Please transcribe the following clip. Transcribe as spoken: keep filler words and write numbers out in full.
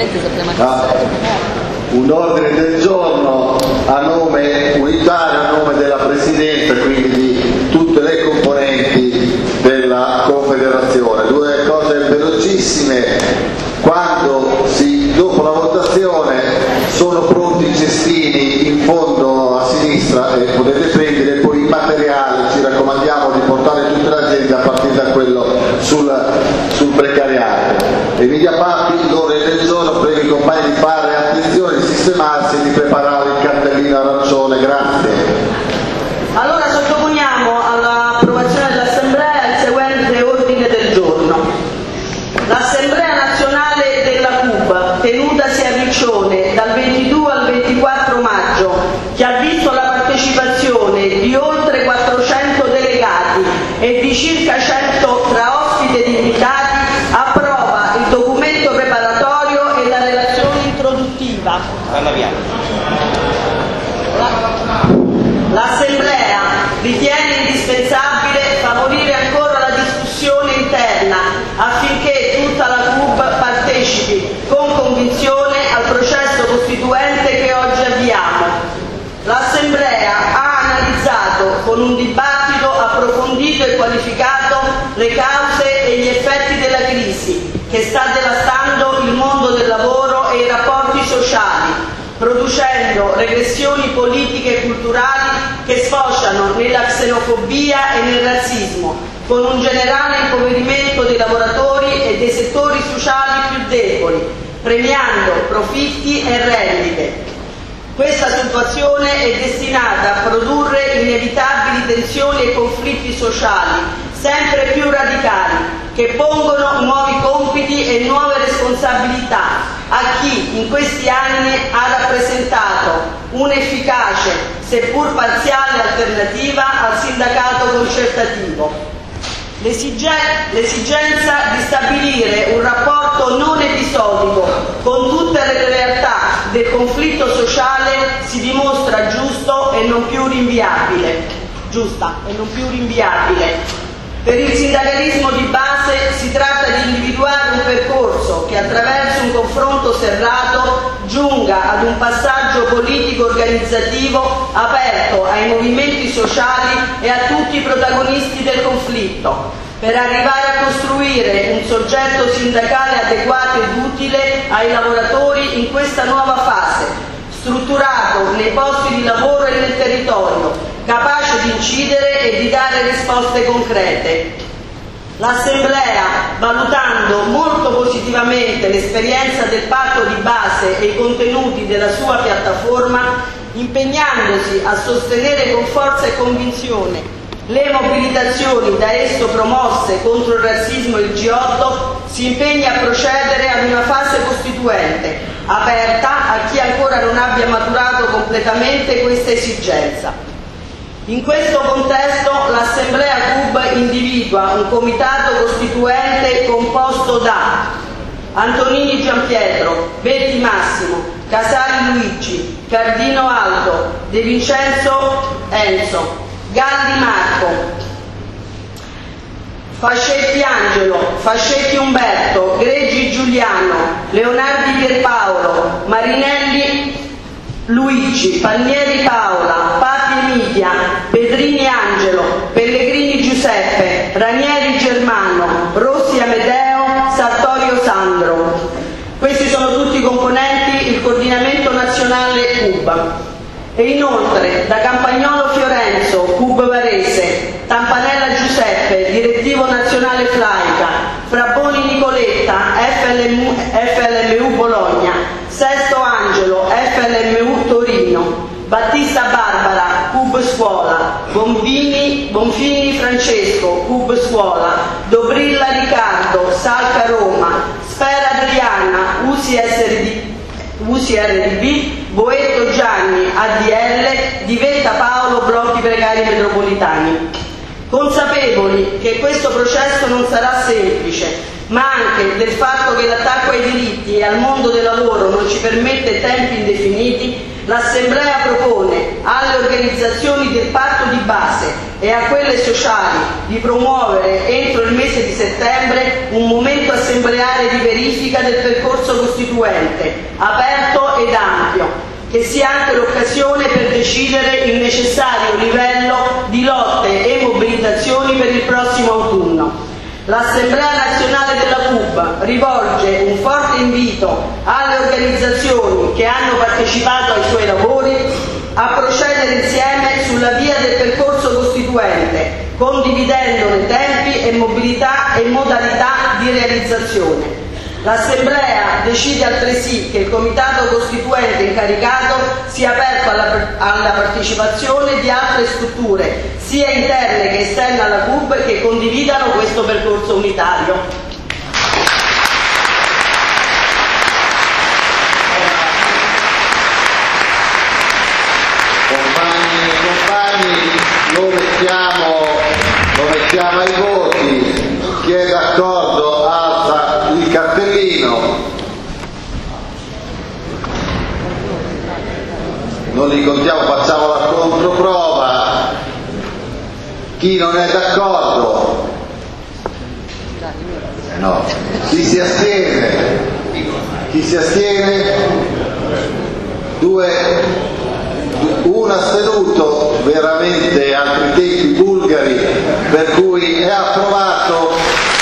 Ah, un ordine del giorno a nome unitario, a nome della Presidenza, quindi di tutte le componenti della Confederazione. Due cose velocissime: quando si, dopo la votazione sono pronti i cestini in fondo a sinistra e potete prendere poi i materiali, ci raccomandiamo di portare tutte le agende a partire da quello sul, sul precariato. Emilia Papi, l'ordine del giorno, prego i compagni di fare attenzione, di sistemarsi e di preparare il cartellino arancione. Grazie. Allora sottoponiamo all'approvazione dell'Assemblea il seguente ordine del giorno. L'Assemblea nazionale della Cuba, tenutasi a Riccione dal ventidue al ventiquattro maggio, che ha visto la partecipazione di oltre quattrocento delegati e di circa cento tra ospiti ed invitati, approva il documento preparatorio e la relazione introduttiva. L'Assemblea ritiene indispensabile favorire ancora la discussione interna affinché tutta la Cuba partecipi con convinzione al processo costituente che oggi avviamo. L'Assemblea ha analizzato con un dibattito approfondito e qualificato le cause e gli effetti della crisi che sta devastando il mondo del lavoro e i rapporti sociali, producendo regressioni politiche e culturali che sfociano nella xenofobia e nel razzismo, con un generale impoverimento dei lavoratori e dei settori sociali più deboli, premiando profitti e rendite. Questa situazione è destinata a produrre inevitabili tensioni e conflitti sociali sempre più radicali, che pongono nuovi compiti e nuove responsabilità a chi in questi anni ha rappresentato un'efficace, seppur parziale, alternativa al sindacato concertativo. L'esigenza di stabilire un rapporto non episodico con tutte le realtà del conflitto sociale si dimostra giusto e non più rinviabile. Giusta e non più rinviabile. Per il sindacalismo di base si tratta di individuare un percorso che attraverso un confronto serrato giunga ad un passaggio politico-organizzativo aperto ai movimenti sociali e a tutti i protagonisti del conflitto, per arrivare a costruire un soggetto sindacale adeguato ed utile ai lavoratori in questa nuova fase, strutturato nei posti di lavoro e nel territorio, capace di incidere e di dare risposte concrete. L'Assemblea, valutando molto positivamente l'esperienza del patto di base e i contenuti della sua piattaforma, impegnandosi a sostenere con forza e convinzione le mobilitazioni da esso promosse contro il razzismo e il G otto, si impegna a procedere ad una fase costituente, aperta a chi ancora non abbia maturato completamente questa esigenza. In questo contesto l'Assemblea Cuba individua un comitato costituente composto da Antonini Gianpietro, Betti Massimo, Casali Luigi, Cardino Aldo, De Vincenzo Enzo, Galli Marco, Fascetti Angelo, Fascetti Umberto, Greggi Giuliano, Leonardi Pierpaolo, Marinelli Luigi, Palmieri Paola, Papi Emilia, Pedrini Angelo, Pellegrini Giuseppe, Ranieri Germano, Rossi Amedeo, Sartorio Sandro. Questi sono tutti componenti il coordinamento nazionale Cuba. E inoltre da Campagnolo Fiorenzo, Cub Varese, Tampanella Giuseppe, direttivo nazionale Flaica, Frabboni Nicoletta, F L M U Bologna, Sesto Angelo, F L M U Torino, Battista Barbara, Cub Scuola, Bombini, Bonfini Francesco, Cub Scuola, Dobrilla Riccardo, Salca Roma, Spera Adriana, U C S R D, U C R D B, Boetto Gianni, A D L, Divetta Paolo, Blocchi Precari Metropolitani. Consapevoli che questo processo non sarà semplice, ma anche del fatto che l'attacco ai diritti e al mondo del lavoro non ci permette tempi indefiniti, l'Assemblea propone alle organizzazioni del patto di base e a quelle sociali di promuovere entro il mese di settembre un momento assembleare di verifica del percorso costituente, aperto ed ampio, che sia anche l'occasione per decidere il necessario livello di lotte e mobilitazioni per il prossimo autunno. L'Assemblea Nazionale della C U B rivolge un forte invito alle organizzazioni che hanno partecipato ai suoi lavori a procedere insieme sulla via del percorso costituente, condividendone tempi e mobilità e modalità di realizzazione. L'Assemblea decide altresì che il Comitato Costituente incaricato sia aperto alla, alla partecipazione di altre strutture, sia interne che esterne alla C U B, che condividano questo percorso unitario. Lo mettiamo, lo mettiamo ai voti. Chi è d'accordo alza il cartellino. Non li contiamo, facciamo la controprova. Chi non è d'accordo? No. Chi si astiene? Chi si astiene? Due. Un astenuto, veramente altri tempi bulgari, per cui è approvato